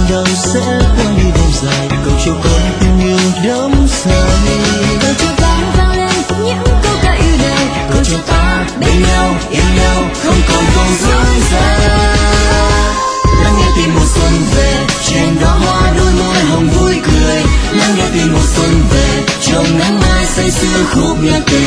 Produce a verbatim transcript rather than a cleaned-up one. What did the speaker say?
đầu sẽ qua đi đêm dài, cầu cho con tình yêu đắm say. Cầu cho ta vang lên những câu ca yêu đời, cầu cho ta bên nhau yêu nhau không còn còn dối gian. Lắng nghe tiếng mùa xuân về, trên đóa hoa đôi môi hồng vui cười. Lắng nghe tiếng mùa xuân về, trong nắng mai say sưa khúc nhạc tình.